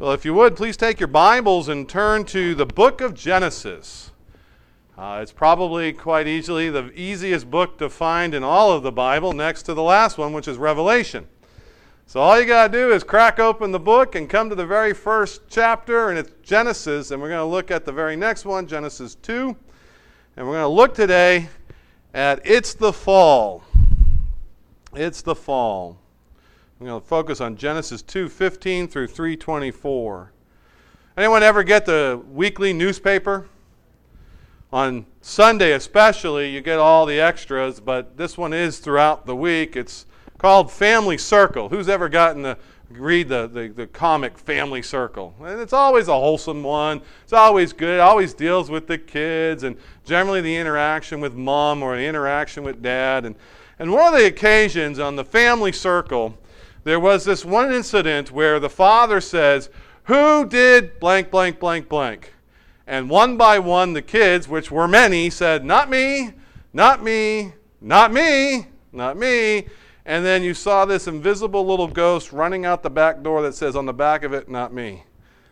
Well, if you would, please take your Bibles and turn to the book of Genesis. It's probably quite easily the easiest book to find in all of the Bible, next to the last one, which is Revelation. So all you got to do is crack open the book and come to the very first chapter, and it's Genesis, and we're going to look at the very next one, Genesis 2. And we're going to look today at It's the Fall. It's the Fall. I'm going to focus on Genesis 2:15 through 3:24. Anyone ever get the weekly newspaper? On Sunday especially, you get all the extras, but this one is throughout the week. It's called Family Circle. Who's ever gotten to read the comic Family Circle? And it's always a wholesome one. It's always good. It always deals with the kids and generally the interaction with mom or the interaction with dad. And one of the occasions on the Family Circle, there was this one incident where the father says, "Who did blank, blank, blank, blank?" And one by one, the kids, which were many, said, "Not me, not me, not me, not me." And then you saw this invisible little ghost running out the back door that says on the back of it, "Not me."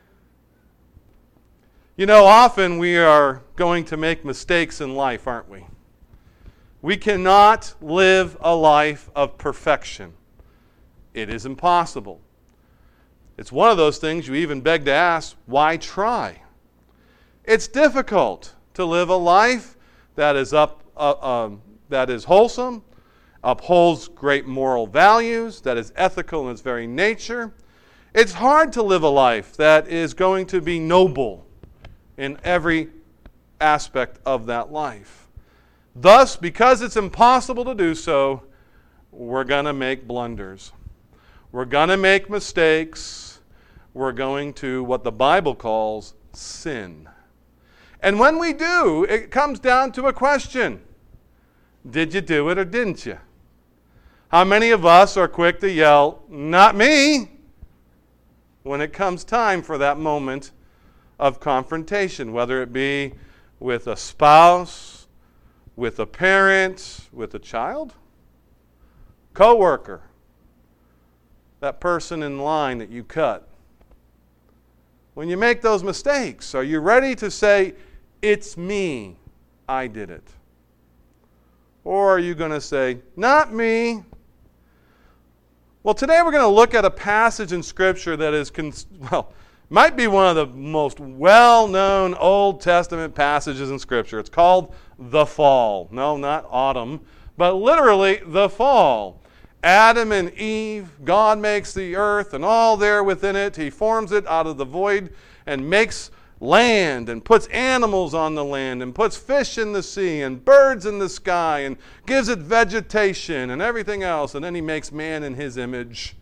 You know, often we are going to make mistakes in life, aren't we? We cannot live a life of perfection. It is impossible. It's one of those things you even beg to ask, why try? It's difficult to live a life that is wholesome, upholds great moral values, that is ethical in its very nature. It's hard to live a life that is going to be noble in every aspect of that life. Thus, because it's impossible to do so, we're going to make blunders. We're going to make mistakes. We're going to what the Bible calls sin. And when we do, it comes down to a question. Did you do it or didn't you? How many of us are quick to yell, "Not me," when it comes time for that moment of confrontation, whether it be with a spouse, with a parent, with a child, coworker, that person in line that you cut? When you make those mistakes, are you ready to say, "It's me, I did it"? Or are you going to say, "Not me"? Well, today we're going to look at a passage in Scripture that is, might be one of the most well-known Old Testament passages in Scripture. It's called the Fall. No, not autumn, but literally the Fall. Adam and Eve, God makes the earth and all there within it. He forms it out of the void and makes land and puts animals on the land and puts fish in the sea and birds in the sky and gives it vegetation and everything else. And then he makes man in his image.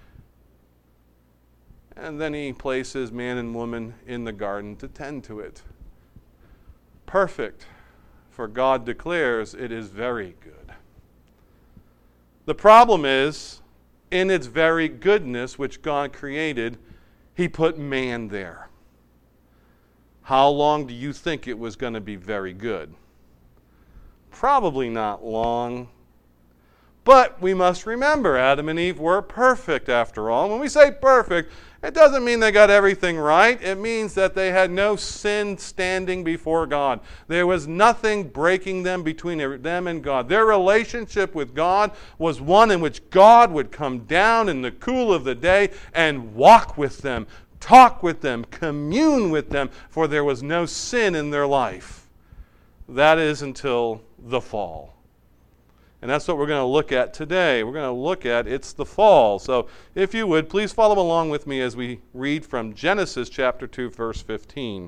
And then he places man and woman in the garden to tend to it. Perfect, for God declares it is very good. The problem is, in its very goodness which God created, he put man there. How long do you think it was going to be very good? Probably not long. But we must remember, Adam and Eve were perfect after all. When we say perfect, it doesn't mean they got everything right. It means that they had no sin standing before God. There was nothing breaking them between them and God. Their relationship with God was one in which God would come down in the cool of the day and walk with them, talk with them, commune with them, for there was no sin in their life. That is until the fall. And that's what we're going to look at today. We're going to look at It's the Fall. So if you would, please follow along with me as we read from Genesis chapter 2, verse 15.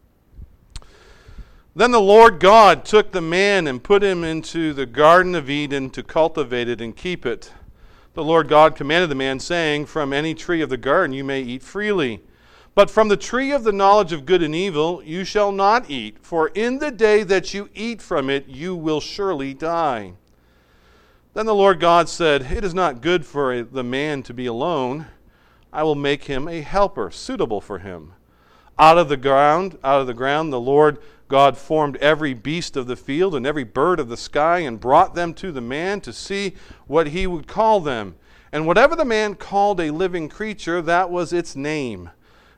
Then the Lord God took the man and put him into the Garden of Eden to cultivate it and keep it. The Lord God commanded the man, saying, "From any tree of the garden you may eat freely. But from the tree of the knowledge of good and evil you shall not eat, for in the day that you eat from it you will surely die." Then the Lord God said, "It is not good for the man to be alone. I will make him a helper suitable for him." Out of the ground, the Lord God formed every beast of the field and every bird of the sky and brought them to the man to see what he would call them. And whatever the man called a living creature, that was its name.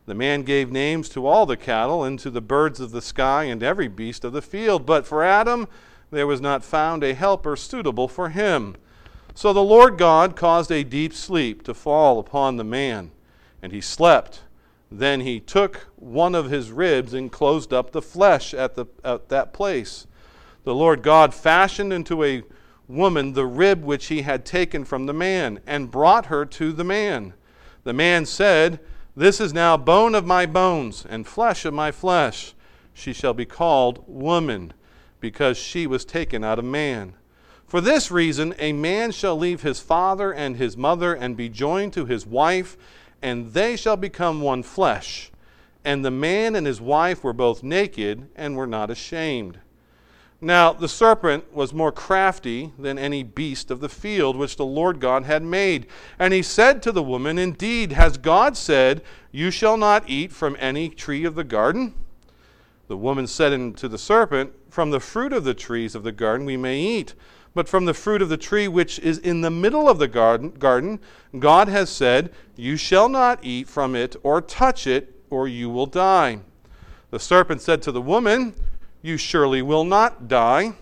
The man gave names to all the cattle and to the birds of the sky and every beast of the field. But for Adam there was not found a helper suitable for him. So the Lord God caused a deep sleep to fall upon the man, and he slept. Then he took one of his ribs and closed up the flesh at that place. The Lord God fashioned into a woman the rib which he had taken from the man, and brought her to the man. The man said, "This is now bone of my bones and flesh of my flesh. She shall be called woman, because she was taken out of man. For this reason a man shall leave his father and his mother and be joined to his wife, and they shall become one flesh. And the man and his wife were both naked and were not ashamed." Now the serpent was more crafty than any beast of the field which the Lord God had made. And he said to the woman, "Indeed, has God said, 'You shall not eat from any tree of the garden'?" The woman said unto the serpent, "From the fruit of the trees of the garden we may eat, but from the fruit of the tree which is in the middle of the garden, God has said, 'You shall not eat from it or touch it, or you will die.' The serpent said to the woman, 'You surely will not die,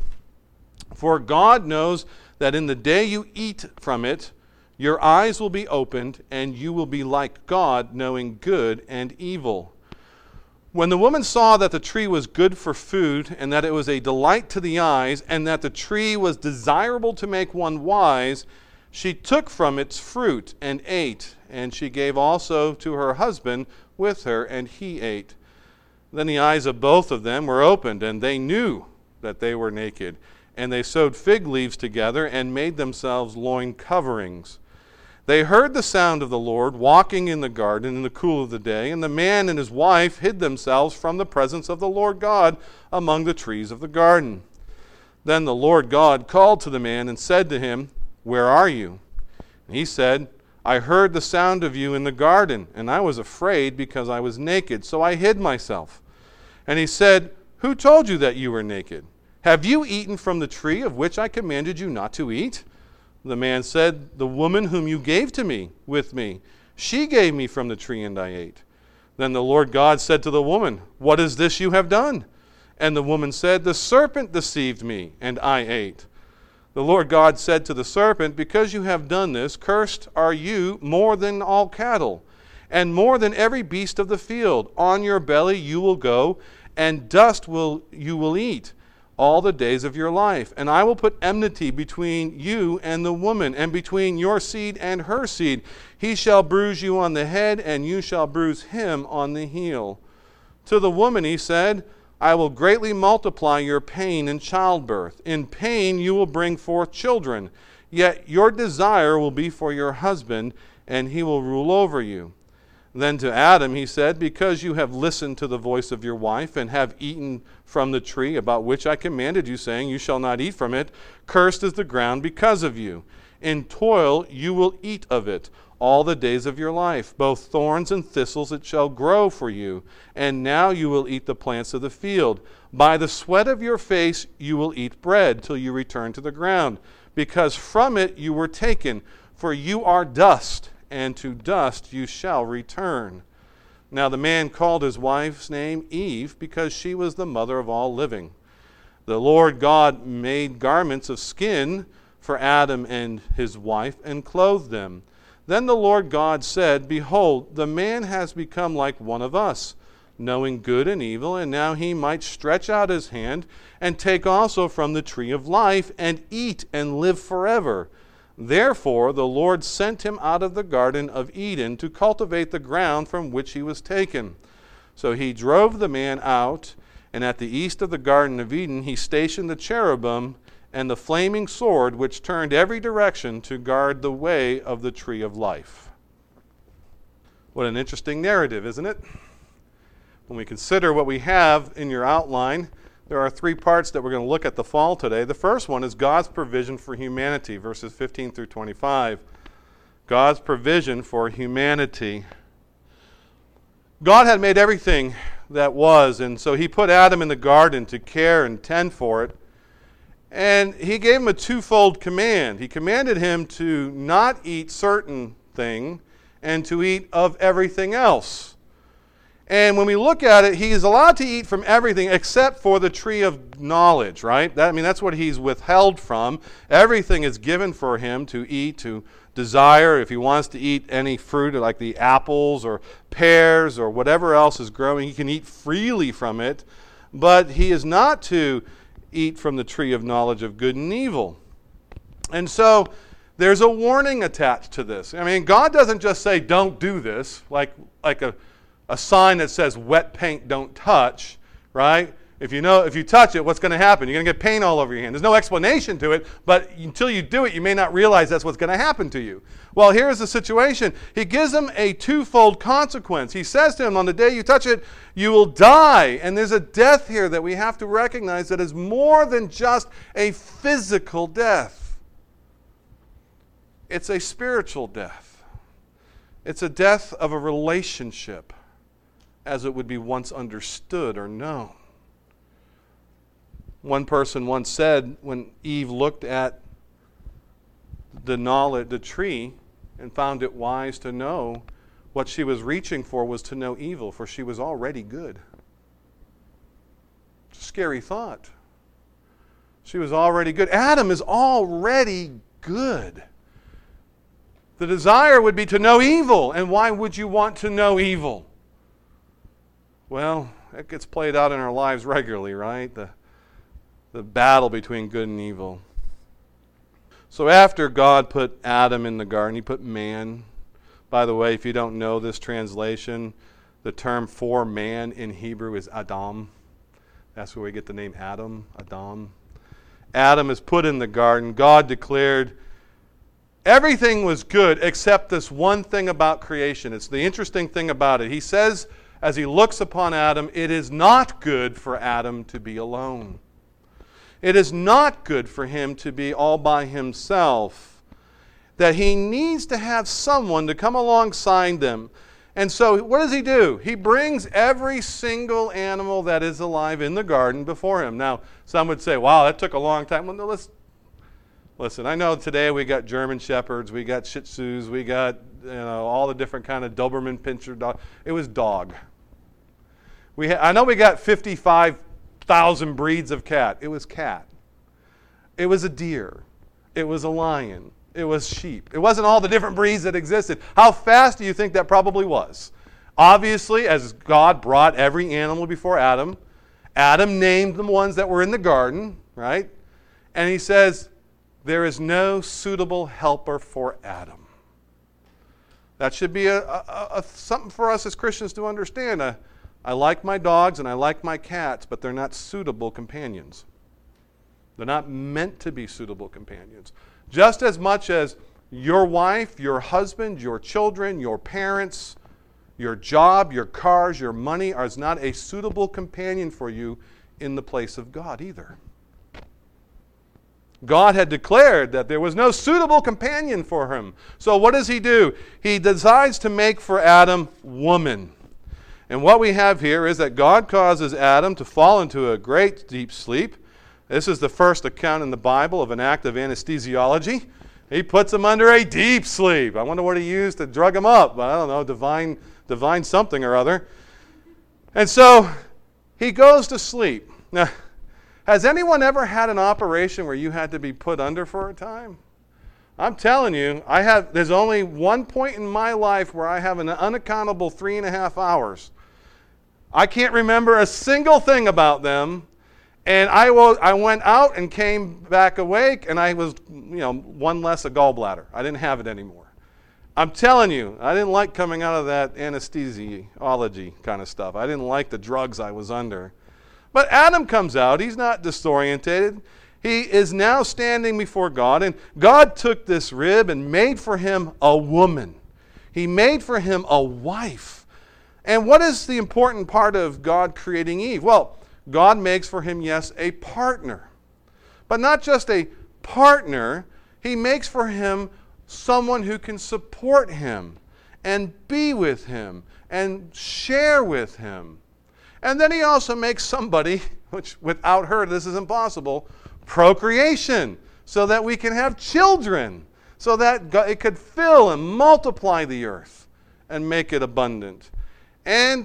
for God knows that in the day you eat from it, your eyes will be opened, and you will be like God, knowing good and evil.' When the woman saw that the tree was good for food, and that it was a delight to the eyes, and that the tree was desirable to make one wise, she took from its fruit and ate, and she gave also to her husband with her, and he ate. Then the eyes of both of them were opened, and they knew that they were naked. And they sewed fig leaves together and made themselves loin coverings. They heard the sound of the Lord walking in the garden in the cool of the day, and the man and his wife hid themselves from the presence of the Lord God among the trees of the garden. Then the Lord God called to the man and said to him, "Where are you?" And he said, "I heard the sound of you in the garden, and I was afraid because I was naked, so I hid myself." And he said, "Who told you that you were naked? Have you eaten from the tree of which I commanded you not to eat?" The man said, "The woman whom you gave to me with me, she gave me from the tree, and I ate." Then the Lord God said to the woman, "What is this you have done?" And the woman said, "The serpent deceived me, and I ate." The Lord God said to the serpent, "Because you have done this, cursed are you more than all cattle, and more than every beast of the field. On your belly you will go, and dust you will eat all the days of your life. And I will put enmity between you and the woman, and between your seed and her seed. He shall bruise you on the head, and you shall bruise him on the heel." To the woman he said, "I will greatly multiply your pain in childbirth. In pain you will bring forth children. Yet your desire will be for your husband, and he will rule over you." Then to Adam he said, "Because you have listened to the voice of your wife, and have eaten from the tree about which I commanded you, saying, 'You shall not eat from it,' cursed is the ground because of you. In toil you will eat of it all the days of your life. Both thorns and thistles it shall grow for you. And now you will eat the plants of the field. By the sweat of your face you will eat bread till you return to the ground, because from it you were taken. For you are dust, and to dust you shall return." Now the man called his wife's name Eve, because she was the mother of all living. The Lord God made garments of skin for Adam and his wife, and clothed them. Then the Lord God said, "Behold, the man has become like one of us, knowing good and evil, and now he might stretch out his hand and take also from the tree of life and eat and live forever." Therefore the Lord sent him out of the Garden of Eden to cultivate the ground from which he was taken. So he drove the man out, and at the east of the Garden of Eden he stationed the cherubim and the flaming sword, which turned every direction to guard the way of the tree of life. What an interesting narrative, isn't it? When we consider what we have in your outline, there are three parts that we're going to look at the fall today. The first one is God's provision for humanity, verses 15 through 25. God's provision for humanity. God had made everything that was, and so he put Adam in the garden to care and tend for it. And he gave him a twofold command. He commanded him to not eat certain thing and to eat of everything else. And when we look at it, he is allowed to eat from everything except for the tree of knowledge, right? That's what he's withheld from. Everything is given for him to eat, to desire. If he wants to eat any fruit, like the apples or pears or whatever else is growing, he can eat freely from it. But he is not to eat from the tree of knowledge of good and evil. And so there's a warning attached to this. God doesn't just say, don't do this, like a sign that says wet paint don't touch, right? If you touch it, what's going to happen? You're going to get paint all over your hand. There's no explanation to it, but until you do it, you may not realize that's what's going to happen to you. Well, here's the situation. He gives him a twofold consequence. He says to him, on the day you touch it, you will die. And there's a death here that we have to recognize that is more than just a physical death. It's a spiritual death. It's a death of a relationship as it would be once understood or known. One person once said, when Eve looked at the tree and found it wise to know, what she was reaching for was to know evil, for she was already good. It's a scary thought. She was already good. Adam is already good. The desire would be to know evil. And why would you want to know evil? Well, it gets played out in our lives regularly, right? The battle between good and evil. So after God put Adam in the garden, he put man. By the way, if you don't know this translation, the term for man in Hebrew is Adam. That's where we get the name Adam. Adam is put in the garden. God declared everything was good except this one thing about creation. It's the interesting thing about it. He says, as he looks upon Adam, it is not good for Adam to be alone. It is not good for him to be all by himself. That he needs to have someone to come alongside them. And so what does he do? He brings every single animal that is alive in the garden before him. Now, some would say, wow, that took a long time. Well, no, listen, I know today we got German Shepherds, we got Shih Tzus, we got all the different kind of Doberman Pinscher dog. It was dog. I know we got 55,000 breeds of cat. It was cat. It was a deer. It was a lion. It was sheep. It wasn't all the different breeds that existed. How fast do you think that probably was? Obviously, as God brought every animal before Adam, Adam named the ones that were in the garden, right? And he says, there is no suitable helper for Adam. That should be something for us as Christians to understand. I like my dogs and I like my cats, but they're not suitable companions. They're not meant to be suitable companions. Just as much as your wife, your husband, your children, your parents, your job, your cars, your money is not a suitable companion for you in the place of God either. God had declared that there was no suitable companion for him. So what does he do? He decides to make for Adam woman. And what we have here is that God causes Adam to fall into a great deep sleep. This is the first account in the Bible of an act of anesthesiology. He puts him under a deep sleep. I wonder what he used to drug him up. I don't know, divine something or other. And so he goes to sleep. Now, has anyone ever had an operation where you had to be put under for a time? I'm telling you, there's only one point in my life where I have an unaccountable 3.5 hours. I can't remember a single thing about them. And I went out and came back awake, and I was, one less a gallbladder. I didn't have it anymore. I'm telling you, I didn't like coming out of that anesthesiology kind of stuff. I didn't like the drugs I was under. But Adam comes out. He's not disorientated. He is now standing before God, and God took this rib and made for him a woman. He made for him a wife. And what is the important part of God creating Eve? Well, God makes for him, yes, a partner. But not just a partner, he makes for him someone who can support him and be with him and share with him. And then he also makes somebody, which without her this is impossible, procreation, so that we can have children, so that it could fill and multiply the earth and make it abundant. And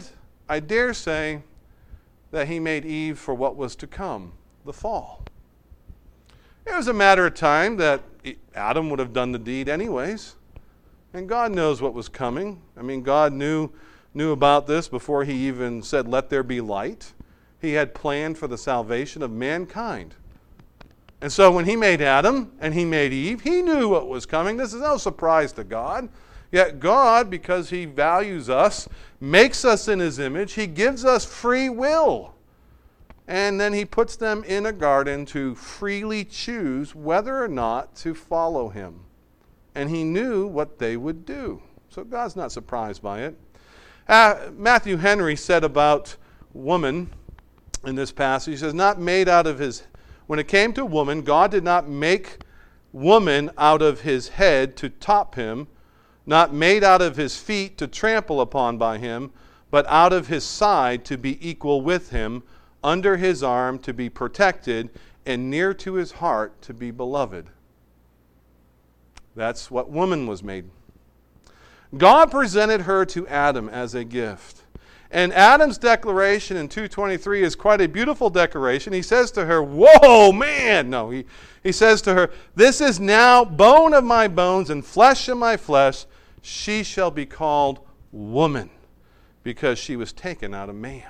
I dare say that he made Eve for what was to come, the fall. It was a matter of time that Adam would have done the deed anyways. And God knows what was coming. I mean, God knew about this before he even said, "Let there be light." He had planned for the salvation of mankind. And so when he made Adam and he made Eve, he knew what was coming. This is no surprise to God. Yet God, because he values us, makes us in his image. He gives us free will. And then he puts them in a garden to freely choose whether or not to follow him. And he knew what they would do. So God's not surprised by it. Matthew Henry said about woman in this passage, he says, when it came to woman, God did not make woman out of his head to top him, not made out of his feet to trample upon by him, but out of his side to be equal with him, under his arm to be protected, and near to his heart to be beloved. That's what woman was made. God presented her to Adam as a gift. And Adam's declaration in 2:23 is quite a beautiful declaration. He says to her, "Whoa, man!" No, he says to her, "This is now bone of my bones and flesh of my flesh. She shall be called woman, because she was taken out of man."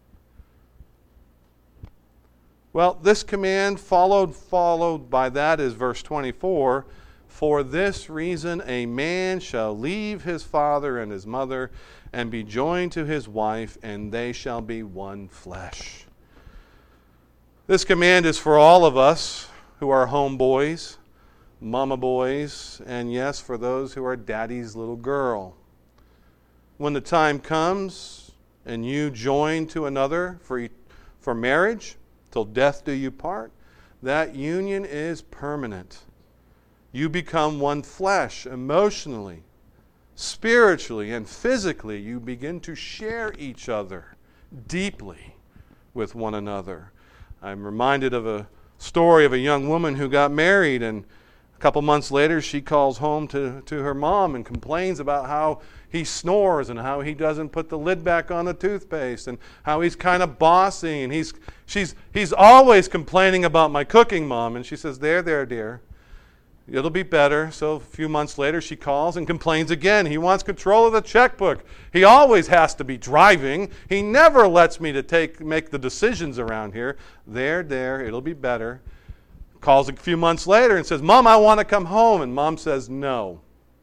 Well, this command followed by that is verse 24. "For this reason a man shall leave his father and his mother and be joined to his wife, and they shall be one flesh." This command is for all of us who are homeboys, mama boys, and yes, for those who are daddy's little girl. When the time comes and you join to another for marriage, till death do you part, that union is permanent. You become one flesh emotionally, spiritually, and physically. You begin to share each other deeply with one another. I'm reminded of a story of a young woman who got married, and a couple months later she calls home to her mom and complains about how he snores and how he doesn't put the lid back on the toothpaste and how he's kind of bossy, and he's always complaining about my cooking, Mom. And she says, there, dear. It'll be better." So a few months later, she calls and complains again. He wants control of the checkbook. He always has to be driving. He never lets me make the decisions around here. There, it'll be better. Calls a few months later and says, "Mom, I want to come home." And Mom says, "No.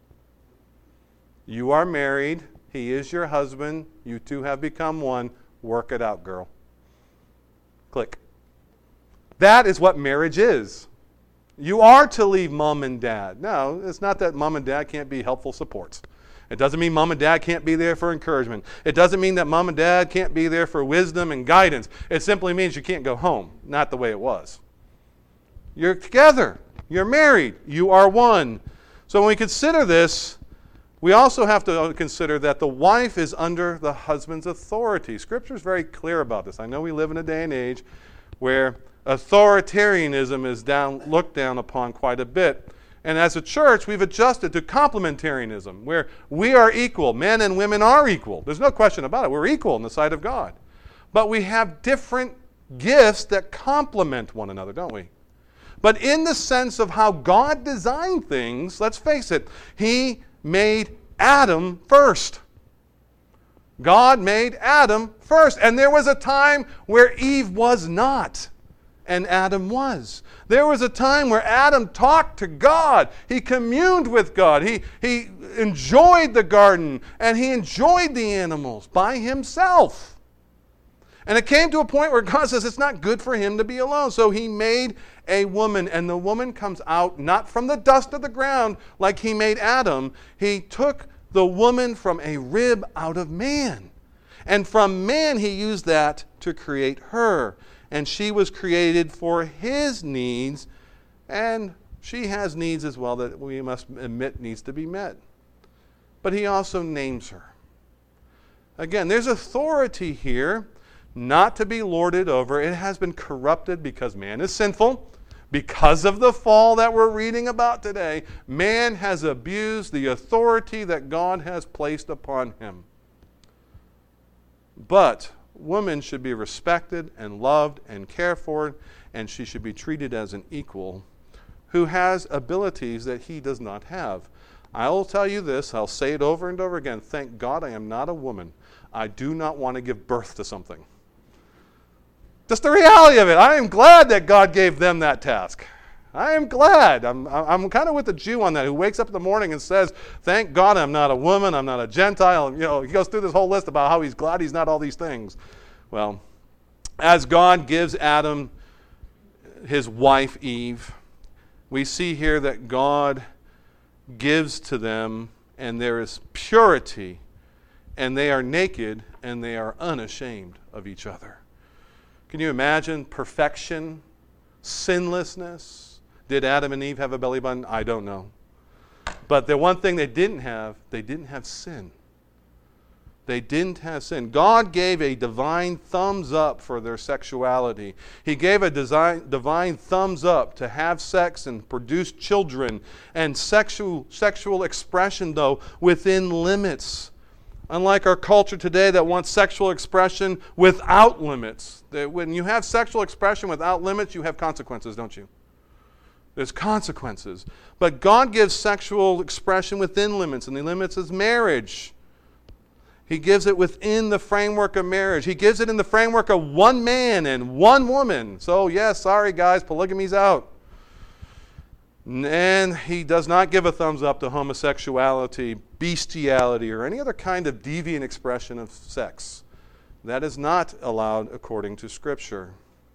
You are married. He is your husband. You two have become one. Work it out, girl." Click. That is what marriage is. You are to leave mom and dad. No, it's not that mom and dad can't be helpful supports. It doesn't mean mom and dad can't be there for encouragement. It doesn't mean that mom and dad can't be there for wisdom and guidance. It simply means you can't go home. Not the way it was. You're together. You're married. You are one. So when we consider this, we also have to consider that the wife is under the husband's authority. Scripture is very clear about this. I know we live in a day and age where authoritarianism is looked down upon quite a bit. And as a church, we've adjusted to complementarianism, where we are equal. Men and women are equal. There's no question about it. We're equal in the sight of God. But we have different gifts that complement one another, don't we? But in the sense of how God designed things, let's face it, He made Adam first. God made Adam first. And there was a time where Eve was not, and Adam was. There was a time where Adam talked to God. He communed with God. He enjoyed the garden, and he enjoyed the animals by himself. And it came to a point where God says it's not good for him to be alone. So he made a woman, and the woman comes out not from the dust of the ground like he made Adam. He took the woman from a rib out of man. And from man he used that to create her. And she was created for his needs, and she has needs as well that we must admit needs to be met. But he also names her. Again, there's authority here, not to be lorded over. It has been corrupted because man is sinful. Because of the fall that we're reading about today, man has abused the authority that God has placed upon him. But woman should be respected and loved and cared for, and she should be treated as an equal who has abilities that he does not have. I will tell you this, I'll say it over and over again. Thank God I am not a woman. I do not want to give birth to something. Just the reality of it. I am glad that God gave them that task. I am glad. I'm kind of with the Jew on that, who wakes up in the morning and says, thank God I'm not a woman, I'm not a Gentile. He goes through this whole list about how he's glad he's not all these things. Well, as God gives Adam his wife Eve, we see here that God gives to them, and there is purity, and they are naked, and they are unashamed of each other. Can you imagine perfection, sinlessness? Did Adam and Eve have a belly button? I don't know. But the one thing they didn't have sin. They didn't have sin. God gave a divine thumbs up for their sexuality. He gave a divine thumbs up to have sex and produce children, and sexual expression, though, within limits. Unlike our culture today that wants sexual expression without limits. When you have sexual expression without limits, you have consequences, don't you? There's consequences. But God gives sexual expression within limits, and the limits is marriage. He gives it within the framework of marriage. He gives it in the framework of one man and one woman. So, yes, sorry guys, polygamy's out. And he does not give a thumbs up to homosexuality, bestiality, or any other kind of deviant expression of sex. That is not allowed according to Scripture.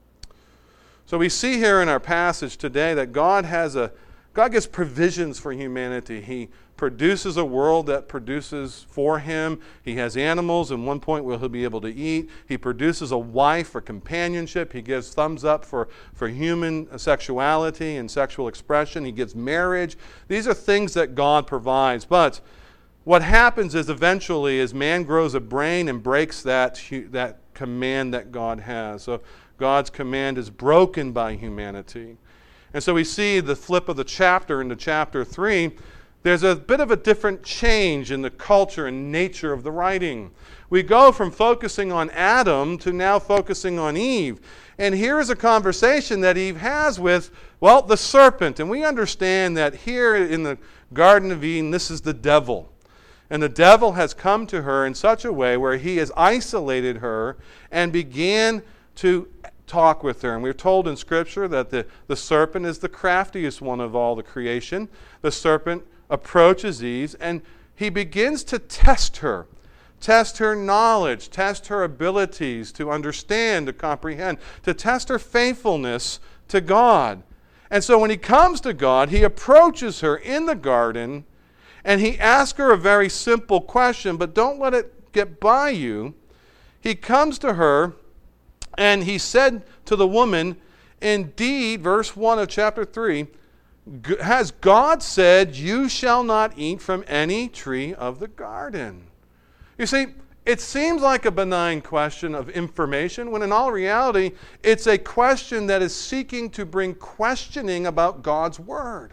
So we see here in our passage today that God gives provisions for humanity. He produces a world that produces for him. He has animals at one point where he'll be able to eat. He produces a wife for companionship. He gives thumbs up for human sexuality and sexual expression. He gives marriage. These are things that God provides. But what happens is eventually as man grows a brain and breaks that command that God has. So God's command is broken by humanity. And so we see the flip of the chapter into chapter 3. There's a bit of a different change in the culture and nature of the writing. We go from focusing on Adam to now focusing on Eve. And here is a conversation that Eve has with, the serpent. And we understand that here in the Garden of Eden, this is the devil. And the devil has come to her in such a way where he has isolated her and began to talk with her. And we're told in Scripture that the serpent is the craftiest one of all the creation. The serpent approaches Eve, and he begins to test her knowledge, test her abilities to understand, to comprehend, to test her faithfulness to God. And so when he comes to God, he approaches her in the garden, and he asks her a very simple question, but don't let it get by you. He comes to her, and he said to the woman, indeed, verse 1 of chapter 3, has God said, you shall not eat from any tree of the garden? You see, it seems like a benign question of information, when in all reality, it's a question that is seeking to bring questioning about God's Word.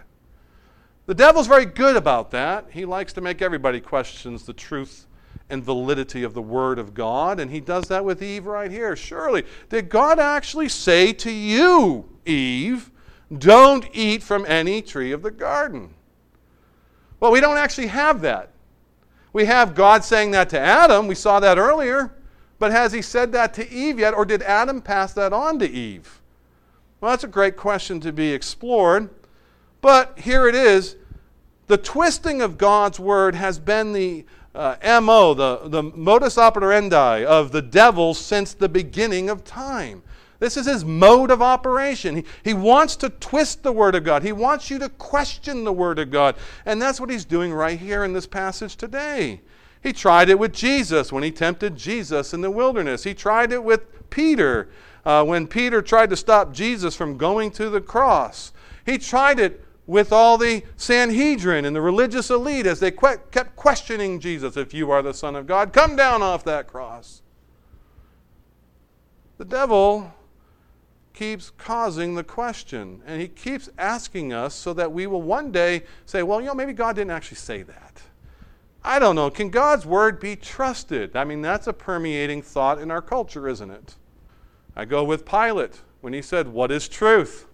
The devil's very good about that. He likes to make everybody question the truth and validity of the Word of God, and he does that with Eve right here. Surely, did God actually say to you, Eve, don't eat from any tree of the garden? Well, we don't actually have that. We have God saying that to Adam. We saw that earlier. But has he said that to Eve yet, or did Adam pass that on to Eve? Well, that's a great question to be explored. But here it is. The twisting of God's Word has been the MO, the modus operandi of the devil since the beginning of time. This is his mode of operation. He wants to twist the Word of God. He wants you to question the Word of God. And that's what he's doing right here in this passage today. He tried it with Jesus when he tempted Jesus in the wilderness. He tried it with Peter when Peter tried to stop Jesus from going to the cross. He tried it with all the Sanhedrin and the religious elite as they kept questioning Jesus. If you are the Son of God, come down off that cross. The devil keeps causing the question, and he keeps asking us so that we will one day say, maybe God didn't actually say that. I don't know, can God's word be trusted? I mean, that's a permeating thought in our culture, isn't it? I go with Pilate when he said, what is truth?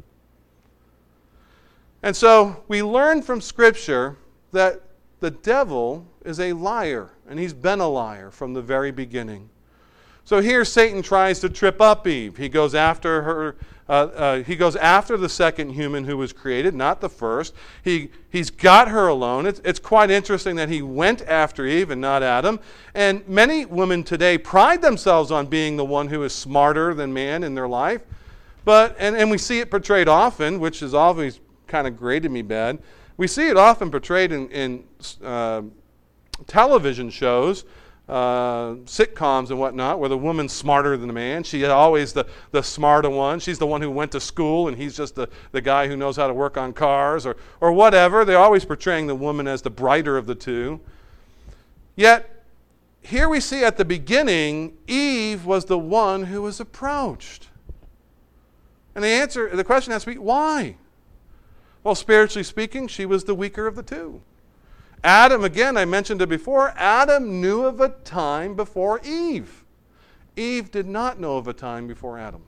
And so we learn from Scripture that the devil is a liar, and he's been a liar from the very beginning. So here Satan tries to trip up Eve. He goes after her. He goes after the second human who was created, not the first. He's got her alone. It's quite interesting that he went after Eve and not Adam. And many women today pride themselves on being the one who is smarter than man in their life. And we see it portrayed often, which is always kind of grated me bad. We see it often portrayed in television shows, sitcoms and whatnot, where the woman's smarter than the man. She's always the smarter one. She's the one who went to school, and he's just the guy who knows how to work on cars or whatever. They're always portraying the woman as the brighter of the two. Yet, here we see at the beginning, Eve was the one who was approached. And the question has to be, why? Well, spiritually speaking, she was the weaker of the two. Adam, again, I mentioned it before, Adam knew of a time before Eve. Eve did not know of a time before Adam.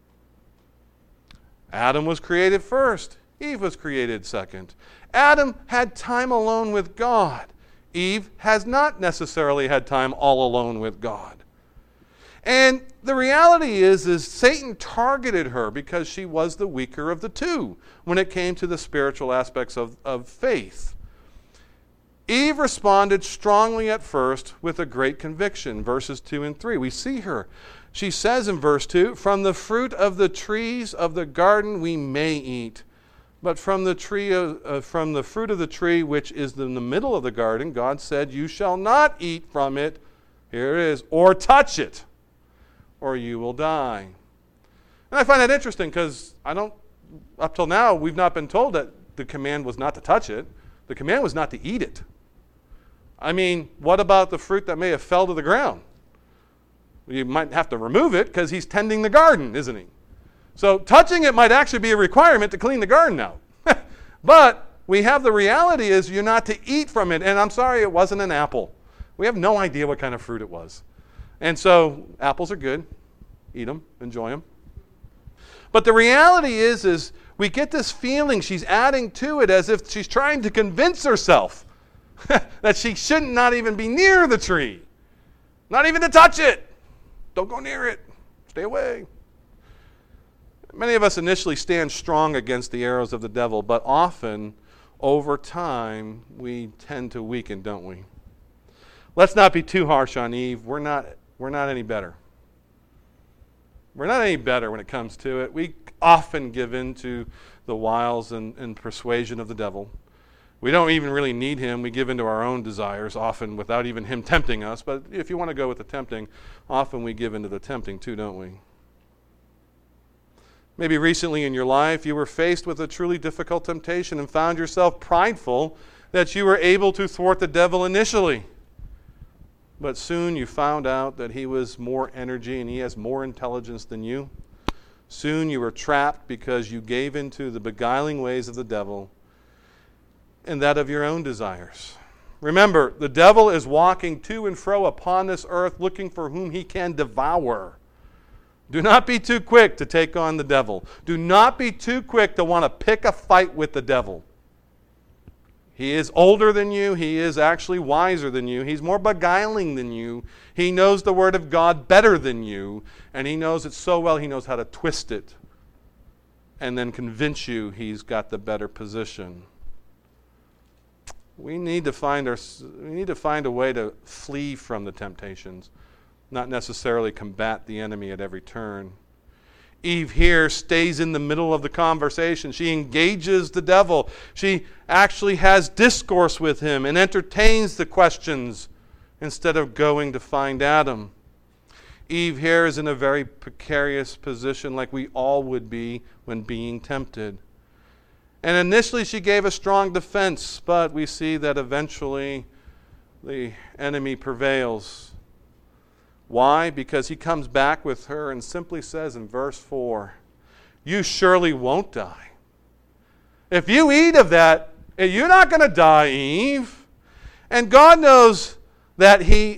Adam was created first. Eve was created second. Adam had time alone with God. Eve has not necessarily had time all alone with God. And the reality is Satan targeted her because she was the weaker of the two when it came to the spiritual aspects of faith. Eve responded strongly at first with a great conviction, verses 2 and 3. We see her. She says in verse 2, "From the fruit of the trees of the garden we may eat, but from the fruit of the tree which is in the middle of the garden, God said, you shall not eat from it," here it is, "or touch it, or you will die." And I find that interesting because up till now, we've not been told that the command was not to touch it. The command was not to eat it. I mean, what about the fruit that may have fell to the ground? You might have to remove it because he's tending the garden, isn't he? So touching it might actually be a requirement to clean the garden out. But we have the reality is you're not to eat from it. And I'm sorry, it wasn't an apple. We have no idea what kind of fruit it was. And so apples are good. Eat them. Enjoy them. But the reality is we get this feeling she's adding to it as if she's trying to convince herself that she shouldn't not even be near the tree. Not even to touch it. Don't go near it. Stay away. Many of us initially stand strong against the arrows of the devil, but often, over time, we tend to weaken, don't we? Let's not be too harsh on Eve. We're not any better. We're not any better when it comes to it. We often give in to the wiles and persuasion of the devil. We don't even really need him. We give in to our own desires, often without even him tempting us. But if you want to go with the tempting, often we give in to the tempting too, don't we? Maybe recently in your life you were faced with a truly difficult temptation and found yourself prideful that you were able to thwart the devil initially. But soon you found out that he was more energy and he has more intelligence than you. Soon you were trapped because you gave into the beguiling ways of the devil and that of your own desires. Remember, the devil is walking to and fro upon this earth looking for whom he can devour. Do not be too quick to take on the devil. Do not be too quick to want to pick a fight with the devil. He is older than you. He is actually wiser than you. He's more beguiling than you. He knows the Word of God better than you. And he knows it so well, he knows how to twist it and then convince you he's got the better position. We need to find a way to flee from the temptations, not necessarily combat the enemy at every turn. Eve here stays in the middle of the conversation. She engages the devil. She actually has discourse with him and entertains the questions instead of going to find Adam. Eve here is in a very precarious position like we all would be when being tempted. And initially she gave a strong defense, but we see that eventually the enemy prevails. Why? Because he comes back with her and simply says in verse 4, "You surely won't die. If you eat of that, you're not going to die, Eve." And God knows that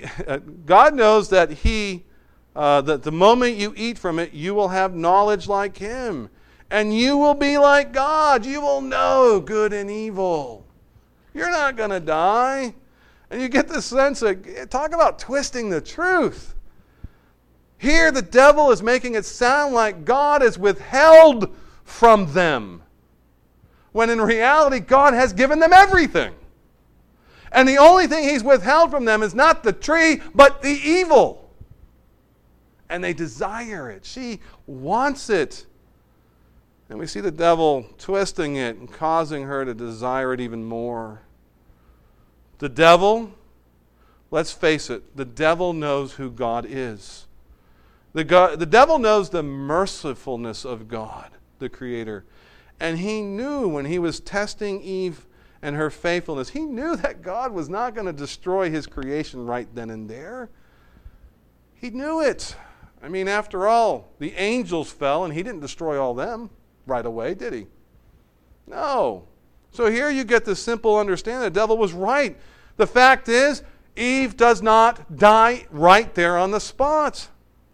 that the moment you eat from it, you will have knowledge like Him. And you will be like God. You will know good and evil. You're not going to die. And you get this sense of, talk about twisting the truth. Here the devil is making it sound like God is withheld from them, when in reality God has given them everything. And the only thing He's withheld from them is not the tree, but the evil. And they desire it. She wants it. And we see the devil twisting it and causing her to desire it even more. The devil, let's face it, the devil knows who God is. The devil knows the mercifulness of God, the Creator. And he knew when he was testing Eve and her faithfulness, he knew that God was not going to destroy His creation right then and there. He knew it. I mean, after all, the angels fell and He didn't destroy all them right away, did He? No. So here you get the simple understanding. The devil was right. The fact is, Eve does not die right there on the spot.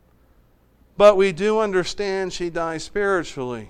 But we do understand she dies spiritually.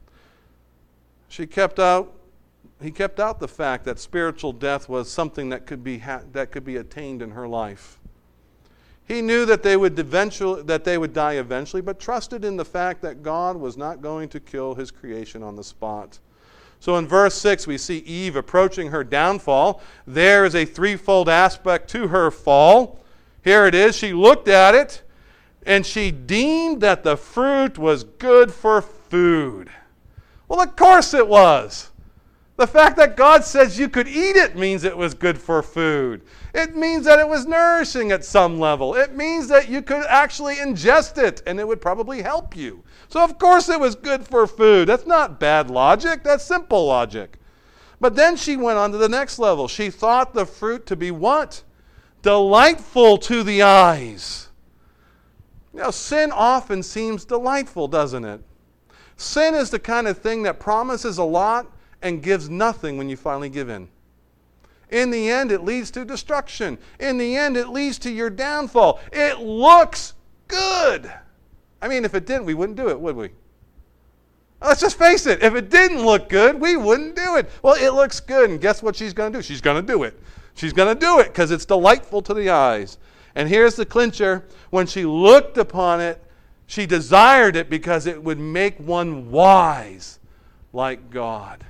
He kept out the fact that spiritual death was something that could be attained in her life. He knew that they would die eventually, but trusted in the fact that God was not going to kill His creation on the spot. So in verse 6, we see Eve approaching her downfall. There is a threefold aspect to her fall. Here it is. She looked at it, and she deemed that the fruit was good for food. Well, of course it was. The fact that God says you could eat it means it was good for food. It means that it was nourishing at some level. It means that you could actually ingest it, and it would probably help you. So of course it was good for food. That's not bad logic. That's simple logic. But then she went on to the next level. She thought the fruit to be what? Delightful to the eyes. You know, sin often seems delightful, doesn't it? Sin is the kind of thing that promises a lot and gives nothing when you finally give in. In the end, it leads to destruction. In the end, it leads to your downfall. It looks good. I mean, if it didn't, we wouldn't do it, would we? Let's just face it. If it didn't look good, we wouldn't do it. Well, it looks good, and guess what she's going to do? She's going to do it. She's going to do it because it's delightful to the eyes. And here's the clincher. When she looked upon it, she desired it because it would make one wise like God.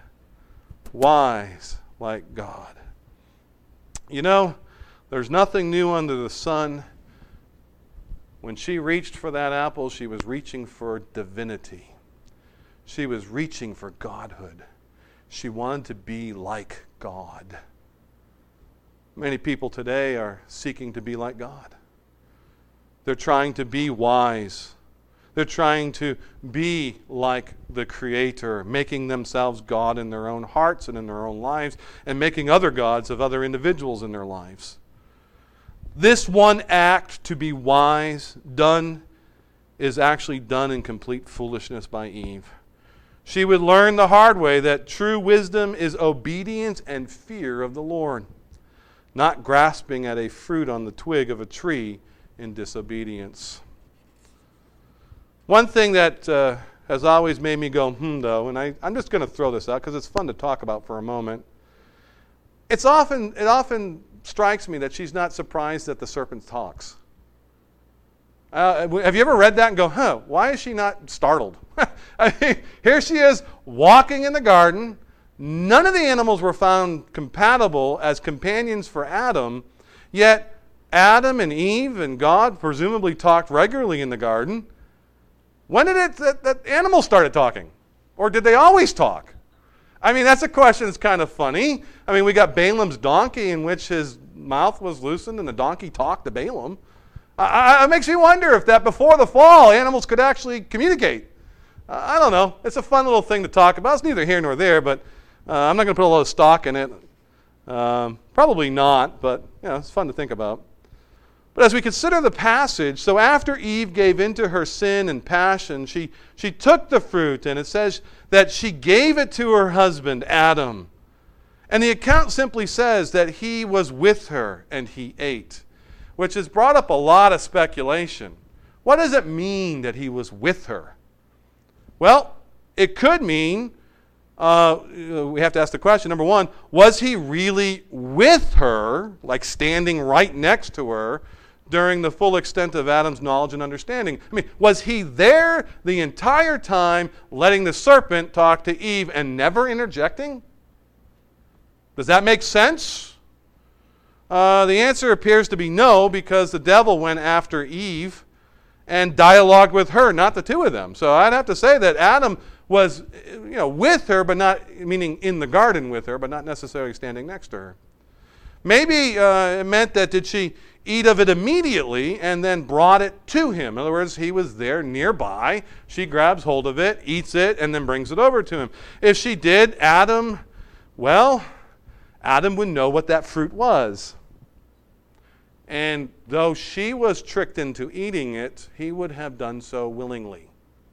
Wise like God. You know, there's nothing new under the sun. When she reached for that apple, she was reaching for divinity. She was reaching for godhood. She wanted to be like God. Many people today are seeking to be like God. They're trying to be wise. They're trying to be like the Creator, making themselves God in their own hearts and in their own lives, and making other gods of other individuals in their lives. This one act to be wise is actually done in complete foolishness by Eve. She would learn the hard way that true wisdom is obedience and fear of the Lord, not grasping at a fruit on the twig of a tree in disobedience. One thing that has always made me go, though, and I'm just going to throw this out because it's fun to talk about for a moment. It often strikes me that she's not surprised that the serpent talks. Have you ever read that and go, why is she not startled? I mean, here she is walking in the garden. None of the animals were found compatible as companions for Adam, yet Adam and Eve and God presumably talked regularly in the garden. When did that animals started talking? Or did they always talk? I mean, that's a question that's kind of funny. I mean, we got Balaam's donkey in which his mouth was loosened and the donkey talked to Balaam. It makes me wonder if that before the fall, animals could actually communicate. I don't know. It's a fun little thing to talk about. It's neither here nor there, but I'm not going to put a lot of stock in it. Probably not, but it's fun to think about. But as we consider the passage, so after Eve gave into her sin and passion, she took the fruit, and it says that she gave it to her husband, Adam. And the account simply says that he was with her and he ate, which has brought up a lot of speculation. What does it mean that he was with her? Well, it could mean, we have to ask the question, number one, was he really with her, like standing right next to her, during the full extent of Adam's knowledge and understanding? I mean, was he there the entire time letting the serpent talk to Eve and never interjecting? Does that make sense? The answer appears to be no, because the devil went after Eve and dialogued with her, not the two of them. So I'd have to say that Adam was, with her, but not, meaning in the garden with her, but not necessarily standing next to her. Maybe it meant that did she eat of it immediately and then brought it to him. In other words, he was there nearby. She grabs hold of it, eats it, and then brings it over to him. If she did, Adam would know what that fruit was. And though she was tricked into eating it, he would have done so willingly.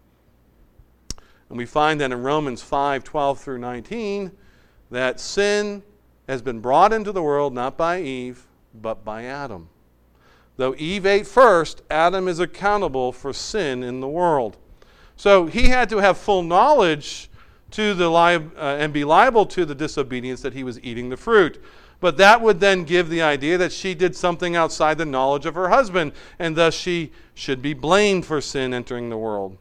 And we find that in Romans 5:12 through 19, that sin has been brought into the world not by Eve, but by Adam. Though Eve ate first, Adam is accountable for sin in the world. So he had to have full knowledge and be liable to the disobedience that he was eating the fruit. But that would then give the idea that she did something outside the knowledge of her husband, and thus she should be blamed for sin entering the world.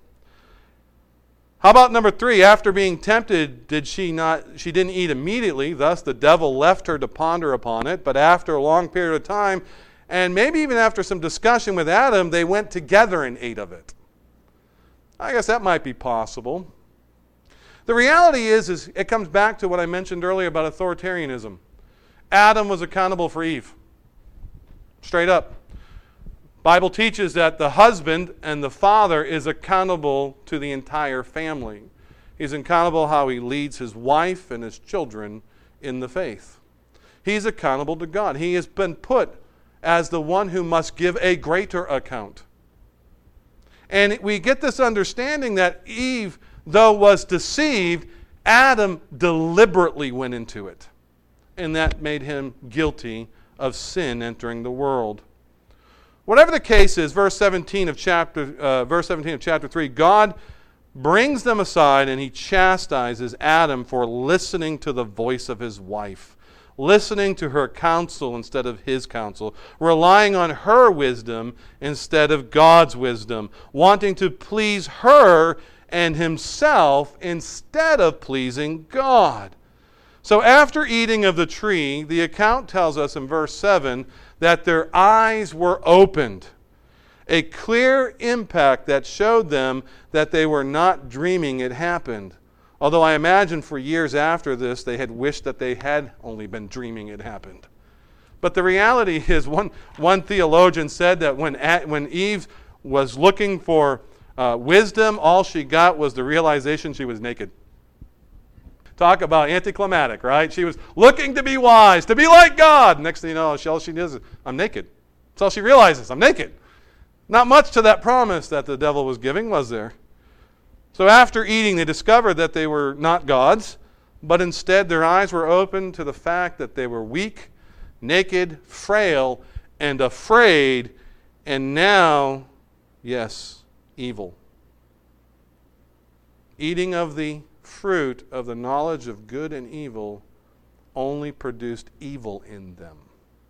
How about number 3? After being tempted, she didn't eat immediately, thus the devil left her to ponder upon it, but after a long period of time, and maybe even after some discussion with Adam, they went together and ate of it. I guess that might be possible. The reality is it comes back to what I mentioned earlier about authoritarianism. Adam was accountable for Eve. Straight up. Bible teaches that the husband and the father is accountable to the entire family. He's accountable how he leads his wife and his children in the faith. He's accountable to God. He has been put as the one who must give a greater account. And we get this understanding that Eve, though was deceived, Adam deliberately went into it. And that made him guilty of sin entering the world. Whatever the case is, verse 17 of chapter 3, God brings them aside and he chastises Adam for listening to the voice of his wife, listening to her counsel instead of his counsel, relying on her wisdom instead of God's wisdom, wanting to please her and himself instead of pleasing God. So after eating of the tree, the account tells us in verse 7 that their eyes were opened. A clear impact that showed them that they were not dreaming it happened. Although I imagine for years after this, they had wished that they had only been dreaming it happened. But the reality is, one theologian said that when Eve was looking for wisdom, all she got was the realization she was naked. Talk about anticlimactic, right? She was looking to be wise, to be like God. Next thing you know, all she does is, I'm naked. That's all she realizes, I'm naked. Not much to that promise that the devil was giving, was there? So after eating, they discovered that they were not gods, but instead their eyes were open to the fact that they were weak, naked, frail, and afraid, and now, yes, evil. Eating of the fruit of the knowledge of good and evil only produced evil in them.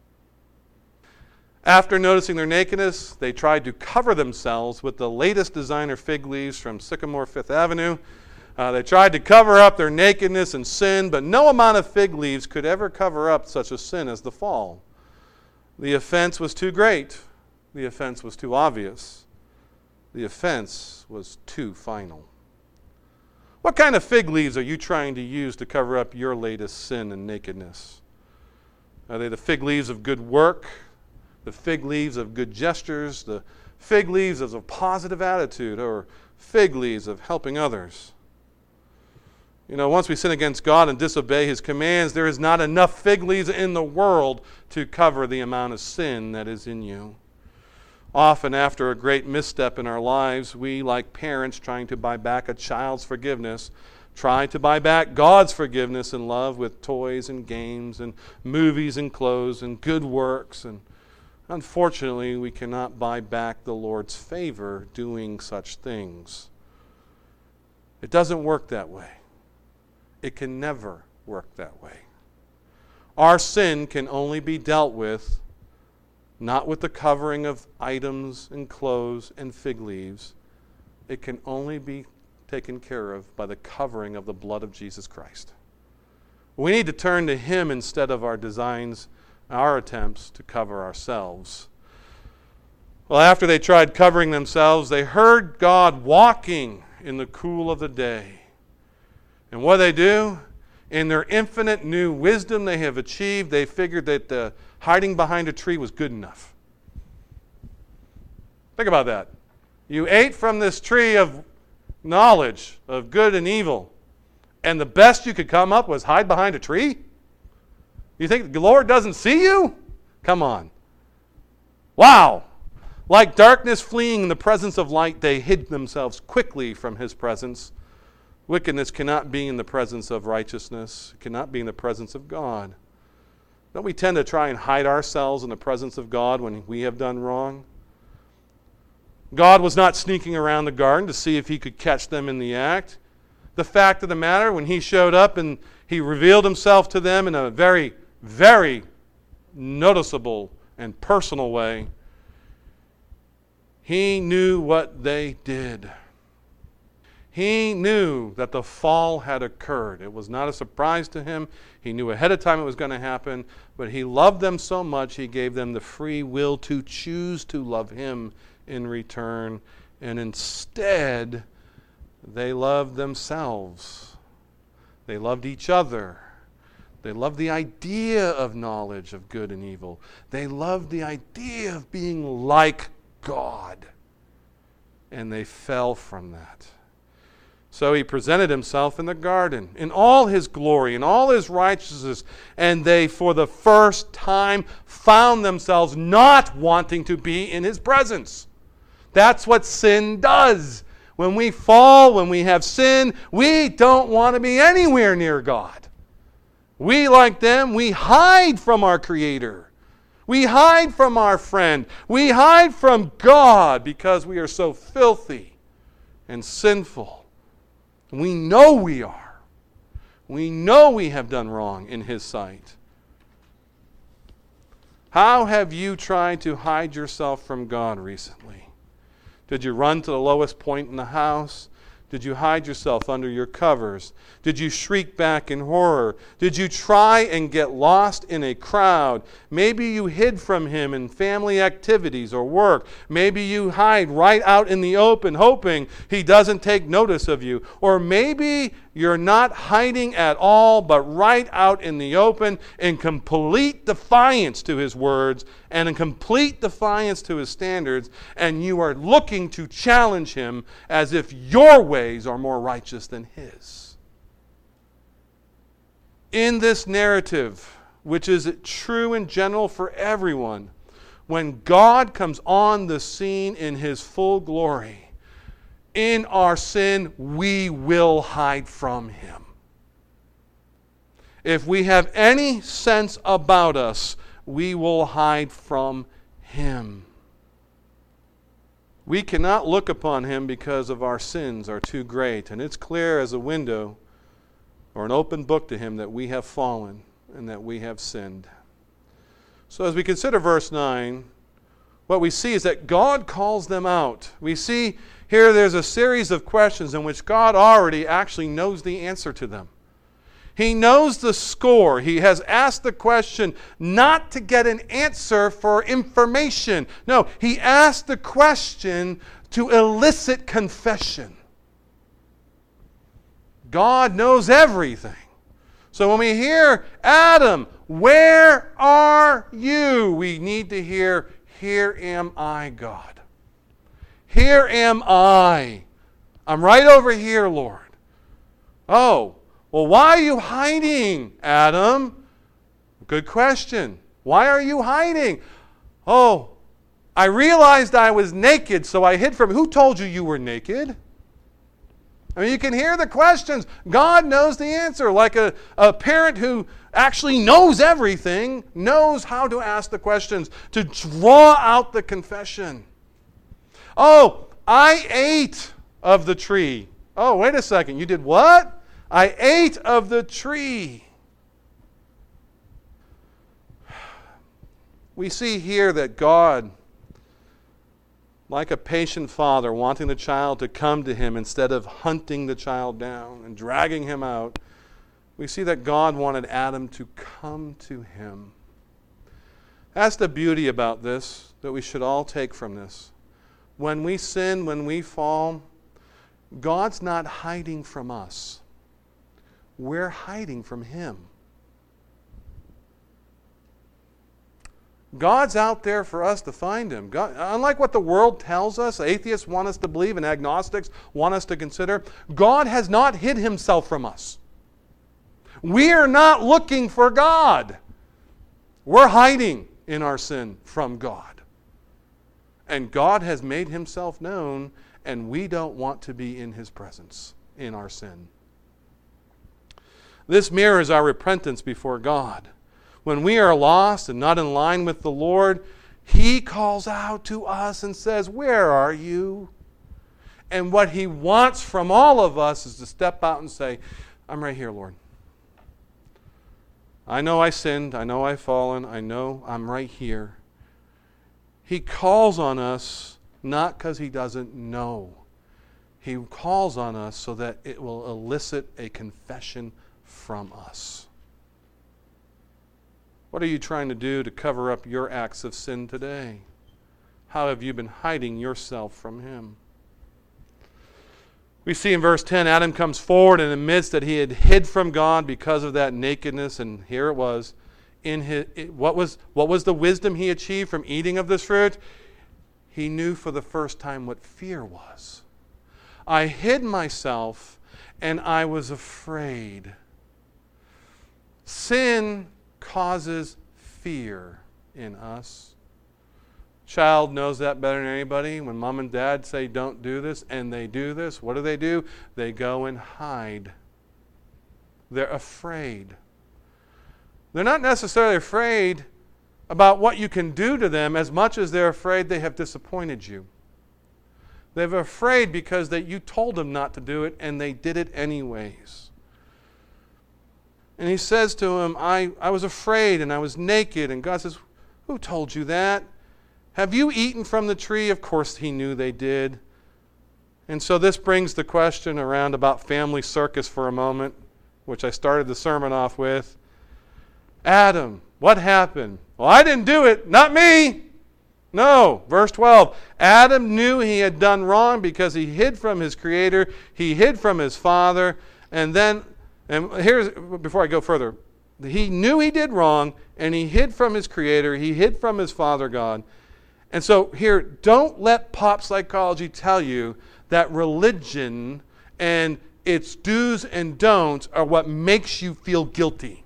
After noticing their nakedness, they tried to cover themselves with the latest designer fig leaves from Sycamore Fifth Avenue. They tried to cover up their nakedness and sin, but no amount of fig leaves could ever cover up such a sin as the fall. The offense was too great. The offense was too obvious. The offense was too final. What kind of fig leaves are you trying to use to cover up your latest sin and nakedness? Are they the fig leaves of good work, the fig leaves of good gestures, the fig leaves of a positive attitude, or fig leaves of helping others? Once we sin against God and disobey his commands, there is not enough fig leaves in the world to cover the amount of sin that is in you. Often after a great misstep in our lives, we, like parents trying to buy back a child's forgiveness, try to buy back God's forgiveness and love with toys and games and movies and clothes and good works. And unfortunately, we cannot buy back the Lord's favor doing such things. It doesn't work that way. It can never work that way. Our sin can only be dealt with not with the covering of items and clothes and fig leaves. It can only be taken care of by the covering of the blood of Jesus Christ. We need to turn to Him instead of our designs, our attempts to cover ourselves. Well, after they tried covering themselves, they heard God walking in the cool of the day. And what do? In their infinite new wisdom they have achieved, they figured that the hiding behind a tree was good enough. Think about that. You ate from this tree of knowledge of good and evil, and the best you could come up was hide behind a tree? You think the Lord doesn't see you? Come on. Wow. Like darkness fleeing in the presence of light, they hid themselves quickly from His presence. Wickedness cannot be in the presence of righteousness. It cannot be in the presence of God. Don't we tend to try and hide ourselves in the presence of God when we have done wrong? God was not sneaking around the garden to see if He could catch them in the act. The fact of the matter, when He showed up and He revealed Himself to them in a very, very noticeable and personal way, He knew what they did. He knew that the fall had occurred. It was not a surprise to Him. He knew ahead of time it was going to happen, but He loved them so much He gave them the free will to choose to love Him in return, and instead they loved themselves. They loved each other. They loved the idea of knowledge of good and evil. They loved the idea of being like God, and they fell from that. So He presented Himself in the garden in all His glory, in all His righteousness, and they for the first time found themselves not wanting to be in His presence. That's what sin does. When we fall, when we have sin, we don't want to be anywhere near God. We, like them, we hide from our Creator. We hide from our friend. We hide from God because we are so filthy and sinful. We know we are. We know we have done wrong in His sight. How have you tried to hide yourself from God recently? Did you run to the lowest point in the house? Did you hide yourself under your covers? Did you shriek back in horror? Did you try and get lost in a crowd? Maybe you hid from Him in family activities or work. Maybe you hide right out in the open, hoping He doesn't take notice of you. Or maybe you're not hiding at all, but right out in the open in complete defiance to His words and in complete defiance to His standards, and you are looking to challenge Him as if your ways are more righteous than His. In this narrative, which is true in general for everyone, when God comes on the scene in His full glory, in our sin, we will hide from Him. If we have any sense about us, we will hide from Him. We cannot look upon Him because of our sins are too great, and it's clear as a window or an open book to Him that we have fallen and that we have sinned. So as we consider verse 9, what we see is that God calls them out. We see here there's a series of questions in which God already actually knows the answer to them. He knows the score. He has asked the question not to get an answer for information. No, He asked the question to elicit confession. God knows everything. So when we hear, Adam, where are you? We need to hear, here am I, God. Here am I. I'm right over here, Lord. Oh, well, why are you hiding, Adam? Good question. Why are you hiding? Oh, I realized I was naked, so I hid from you. Who told you you were naked? I mean, you can hear the questions. God knows the answer. Like a parent who actually knows everything, knows how to ask the questions, to draw out the confession. Oh, I ate of the tree. Oh, wait a second. You did what? I ate of the tree. We see here that God, like a patient father wanting the child to come to him instead of hunting the child down and dragging him out, we see that God wanted Adam to come to him. That's the beauty about this that we should all take from this. When we sin, when we fall, God's not hiding from us. We're hiding from Him. God's out there for us to find Him. God, unlike what the world tells us, atheists want us to believe and agnostics want us to consider, God has not hid Himself from us. We are not looking for God. We're hiding in our sin from God. And God has made Himself known, and we don't want to be in His presence in our sin. This mirrors our repentance before God. When we are lost and not in line with the Lord, He calls out to us and says, "Where are you?" And what He wants from all of us is to step out and say, "I'm right here, Lord. I know I sinned. I know I've fallen. I know I'm right here." He calls on us not because He doesn't know. He calls on us so that it will elicit a confession from us. What are you trying to do to cover up your acts of sin today? How have you been hiding yourself from Him? We see in verse 10, Adam comes forward and admits that he had hid from God because of that nakedness, and here it was. What was the wisdom he achieved from eating of this fruit? He knew for the first time what fear was. I hid myself and I was afraid. Sin causes fear in us. Child knows that better than anybody. When mom and dad say don't do this and they do this, what do? They go and hide. They're afraid. They're not necessarily afraid about what you can do to them as much as they're afraid they have disappointed you. They're afraid because you told them not to do it and they did it anyways. And he says to him, I was afraid and I was naked. And God says, who told you that? Have you eaten from the tree? Of course he knew they did. And so this brings the question around about family circus for a moment, which I started the sermon off with. Adam, what happened? Well, I didn't do it, not me. No, verse 12. Adam knew he had done wrong because he hid from his Creator, he hid from his Father, and here's, before I go further, he knew he did wrong, and he hid from his Creator, he hid from his Father God. And so here, don't let pop psychology tell you that religion and its do's and don'ts are what makes you feel guilty.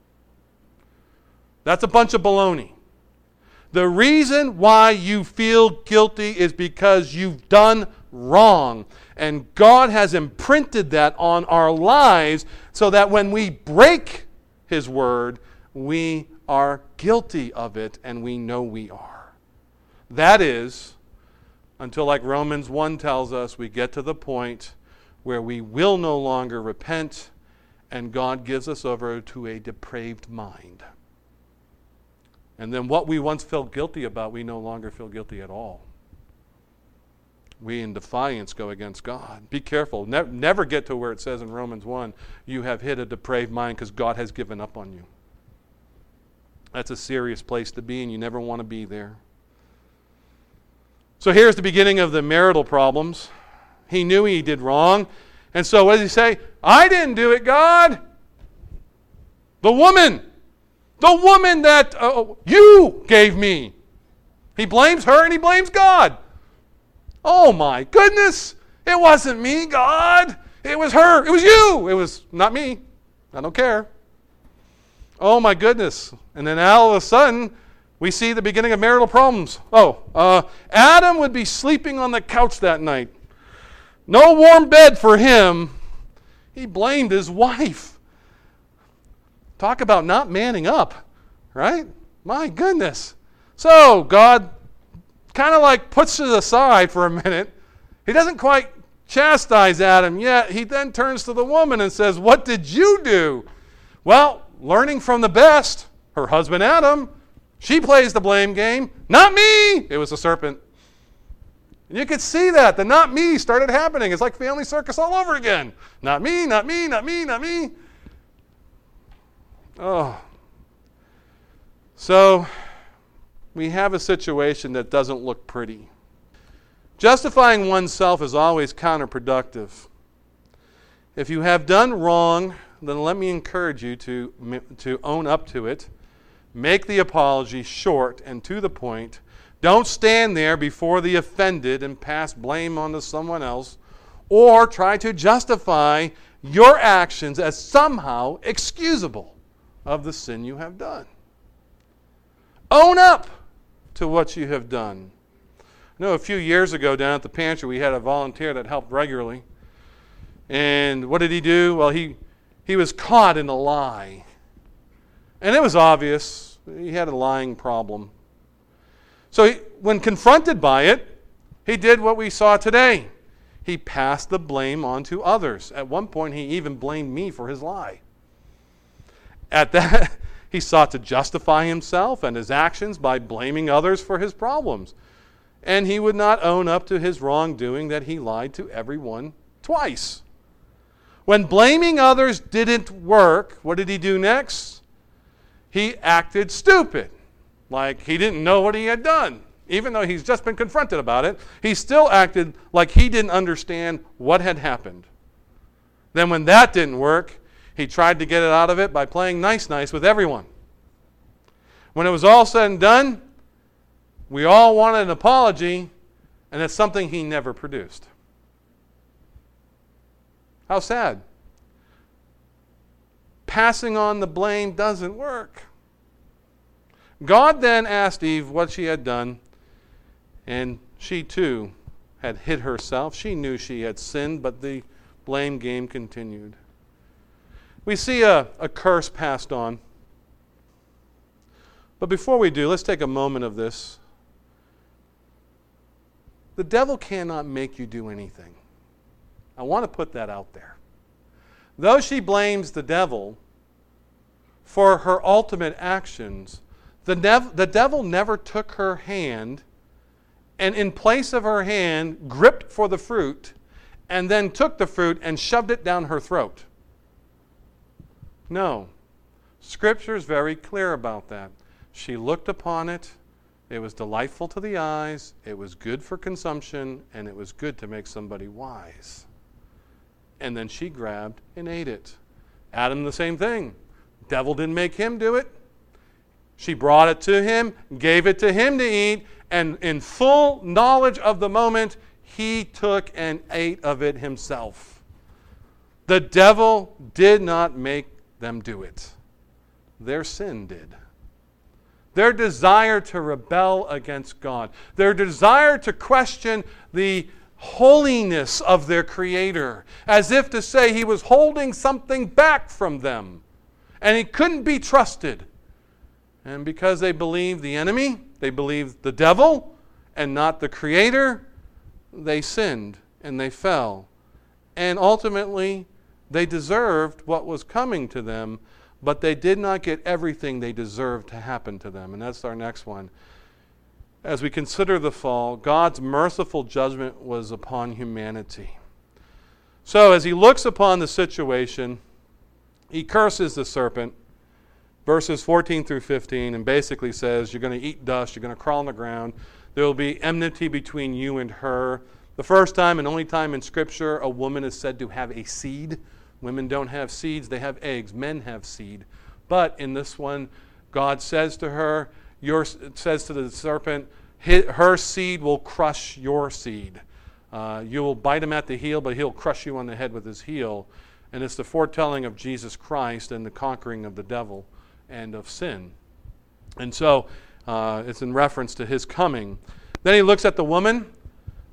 That's a bunch of baloney. The reason why you feel guilty is because you've done wrong. And God has imprinted that on our lives so that when we break His word, we are guilty of it and we know we are. That is, until like Romans 1 tells us, we get to the point where we will no longer repent and God gives us over to a depraved mind. And then what we once felt guilty about, we no longer feel guilty at all. We in defiance go against God. Be careful. Never get to where it says in Romans 1, you have hid a depraved mind because God has given up on you. That's a serious place to be, and you never want to be there. So here's the beginning of the marital problems. He knew he did wrong. And so what does he say? I didn't do it, God. The woman that you gave me. He blames her and he blames God. Oh my goodness. It wasn't me, God. It was her. It was you. It was not me. I don't care. Oh my goodness. And then all of a sudden, we see the beginning of marital problems. Adam would be sleeping on the couch that night. No warm bed for him. He blamed his wife. Talk about not manning up, right? My goodness. So God kind of like puts it aside for a minute. He doesn't quite chastise Adam yet. He then turns to the woman and says, what did you do? Well, learning from the best, her husband Adam, she plays the blame game. Not me. It was the serpent. And you could see that. The not me started happening. It's like family circus all over again. Not me, not me, not me, not me. Oh. So we have a situation that doesn't look pretty. Justifying oneself is always counterproductive. If you have done wrong, then let me encourage you to own up to it. Make the apology short and to the point. Don't stand there before the offended and pass blame onto someone else, or try to justify your actions as somehow excusable of the sin you have done. Own up to what you have done. I know a few years ago down at the pantry we had a volunteer that helped regularly. And what did he do? Well, he was caught in a lie. And it was obvious. He had a lying problem. So when confronted by it, he did what we saw today. He passed the blame on to others. At one point, he even blamed me for his lie. At that, he sought to justify himself and his actions by blaming others for his problems. And he would not own up to his wrongdoing that he lied to everyone twice. When blaming others didn't work, what did he do next? He acted stupid. Like he didn't know what he had done. Even though he's just been confronted about it, he still acted like he didn't understand what had happened. Then when that didn't work, he tried to get it out of it by playing nice with everyone. When it was all said and done, we all wanted an apology, and it's something he never produced. How sad. Passing on the blame doesn't work. God then asked Eve what she had done, and she too had hid herself. She knew she had sinned, but the blame game continued. We see a curse passed on. But before we do, let's take a moment of this. The devil cannot make you do anything. I want to put that out there. Though she blames the devil for her ultimate actions, the devil never took her hand and in place of her hand gripped for the fruit and then took the fruit and shoved it down her throat. No. Scripture is very clear about that. She looked upon it. It was delightful to the eyes. It was good for consumption. And it was good to make somebody wise. And then she grabbed and ate it. Adam, the same thing. Devil didn't make him do it. She brought it to him, gave it to him to eat, and in full knowledge of the moment, he took and ate of it himself. The devil did not make them do it. Their sin did. Their desire to rebel against God. Their desire to question the holiness of their Creator, as if to say he was holding something back from them, and he couldn't be trusted. And because they believed the enemy, they believed the devil, and not the Creator, they sinned and they fell. And ultimately, they deserved what was coming to them, but they did not get everything they deserved to happen to them. And that's our next one. As we consider the fall, God's merciful judgment was upon humanity. So as he looks upon the situation, he curses the serpent, verses 14 through 15, and basically says, you're going to eat dust, you're going to crawl on the ground, there will be enmity between you and her. The first time and only time in Scripture a woman is said to have a seed. Women don't have seeds, they have eggs. Men have seed. But in this one, God says to her, says to the serpent, her seed will crush your seed. You will bite him at the heel, but he'll crush you on the head with his heel. And it's the foretelling of Jesus Christ and the conquering of the devil and of sin. And so it's in reference to his coming. Then he looks at the woman,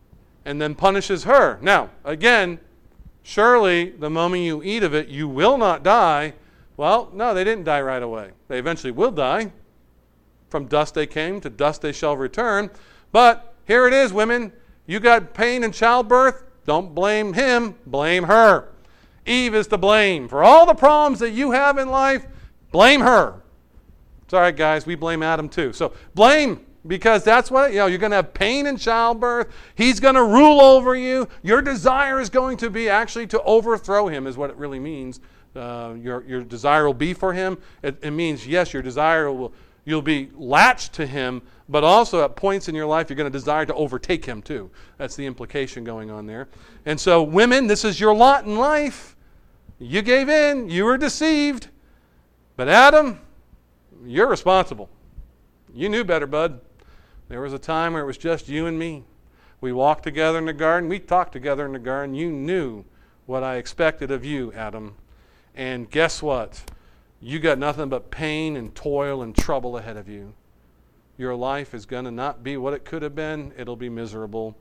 and then punishes her. Now, again, surely the moment you eat of it, you will not die. Well, no, they didn't die right away. They eventually will die. From dust they came, to dust they shall return. But here it is, women. You got pain in childbirth. Don't blame him, blame her. Eve is to blame. For all the problems that you have in life, blame her. It's all right, guys, we blame Adam too. So blame, because that's what, you're going to have pain in childbirth. He's going to rule over you. Your desire is going to be actually to overthrow him, is what it really means. Your desire will be for him. It means, yes, your desire you'll be latched to him, but also at points in your life you're going to desire to overtake him too. That's the implication going on there. And so women, this is your lot in life. You gave in, you were deceived. But Adam, you're responsible. You knew better, bud. There was a time where it was just you and me. We walked together in the garden. We talked together in the garden. You knew what I expected of you, Adam. And guess what? You got nothing but pain and toil and trouble ahead of you. Your life is going to not be what it could have been. It'll be miserable.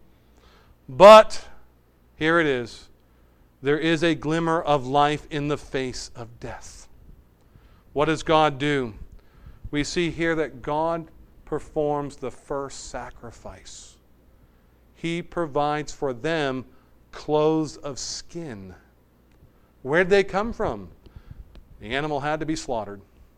But here it is. There is a glimmer of life in the face of death. What does God do? We see here that God performs the first sacrifice. He provides for them clothes of skin. Where'd they come from? The animal had to be slaughtered.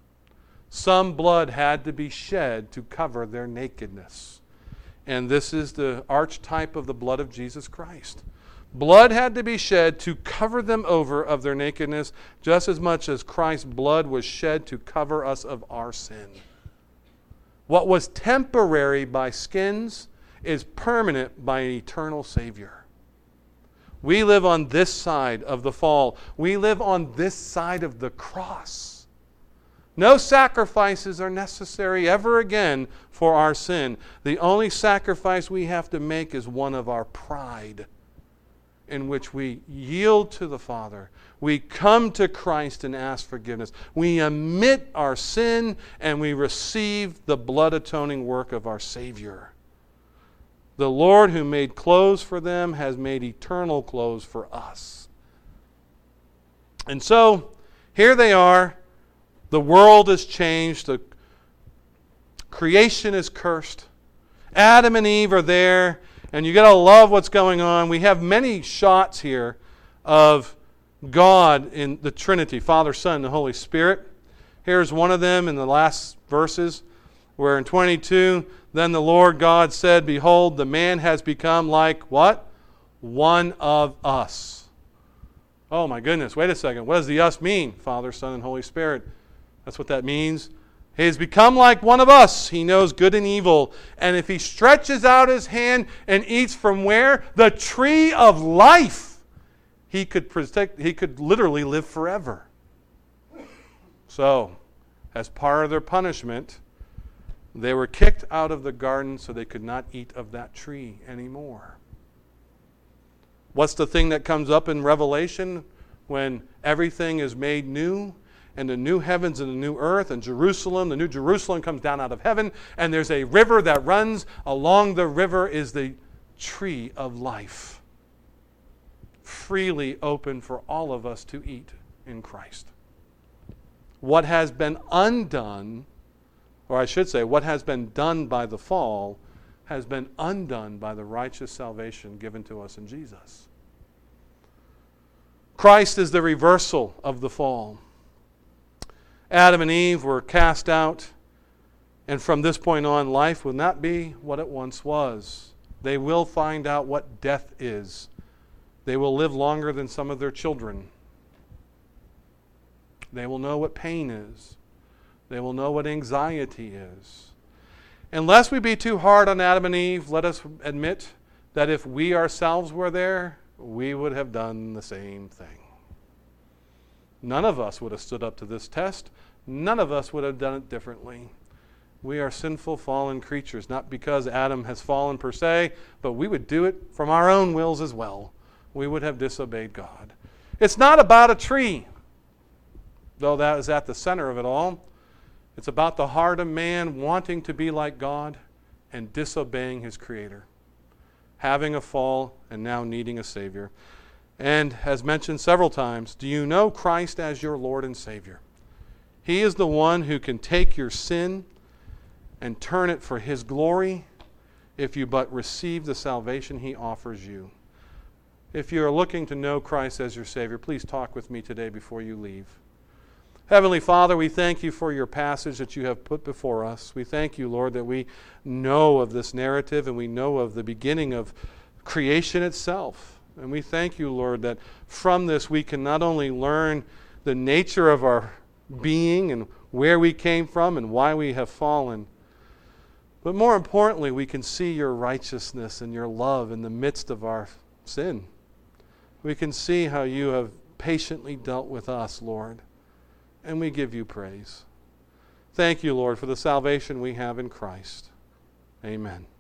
Some blood had to be shed to cover their nakedness. And this is the archetype of the blood of Jesus Christ. Blood had to be shed to cover them over of their nakedness, just as much as Christ's blood was shed to cover us of our sin. What was temporary by skins is permanent by an eternal Savior. We live on this side of the fall. We live on this side of the cross. No sacrifices are necessary ever again for our sin. The only sacrifice we have to make is one of our pride, in which we yield to the Father. We come to Christ and ask forgiveness. We admit our sin and we receive the blood atoning work of our Savior. The Lord who made clothes for them has made eternal clothes for us. And so, here they are. The world has changed. The creation is cursed. Adam and Eve are there. And you got to love what's going on. We have many shots here of God in the Trinity, Father, Son, and the Holy Spirit. Here's one of them in the last verses, where in 22, then the Lord God said, behold, the man has become like what? One of us. Oh my goodness, wait a second. What does the us mean? Father, Son, and Holy Spirit. That's what that means. He has become like one of us. He knows good and evil. And if he stretches out his hand and eats from where? The tree of life. He could literally live forever. So, as part of their punishment, they were kicked out of the garden so they could not eat of that tree anymore. What's the thing that comes up in Revelation when everything is made new? And the new heavens and the new earth and Jerusalem, the new Jerusalem comes down out of heaven, and there's a river that runs. Along the river is the tree of life, freely open for all of us to eat in Christ. What has been undone, or I should say, what has been done by the fall, has been undone by the righteous salvation given to us in Jesus. Christ is the reversal of the fall. Adam and Eve were cast out, and from this point on, life will not be what it once was. They will find out what death is. They will live longer than some of their children. They will know what pain is. They will know what anxiety is. Unless we be too hard on Adam and Eve, let us admit that if we ourselves were there, we would have done the same thing. None of us would have stood up to this test. None of us would have done it differently. We are sinful, fallen creatures, not because Adam has fallen per se, but we would do it from our own wills as well. We would have disobeyed God. It's not about a tree, though that is at the center of it all. It's about the heart of man wanting to be like God and disobeying his Creator. having a fall and now needing a Savior. And as mentioned several times, do you know Christ as your Lord and Savior? He is the one who can take your sin and turn it for His glory if you but receive the salvation He offers you. If you are looking to know Christ as your Savior, please talk with me today before you leave. Heavenly Father, we thank you for your passage that you have put before us. We thank you, Lord, that we know of this narrative and we know of the beginning of creation itself. And we thank you, Lord, that from this we can not only learn the nature of our being and where we came from and why we have fallen, but more importantly, we can see your righteousness and your love in the midst of our sin. We can see how you have patiently dealt with us, Lord, and we give you praise. Thank you, Lord, for the salvation we have in Christ. Amen.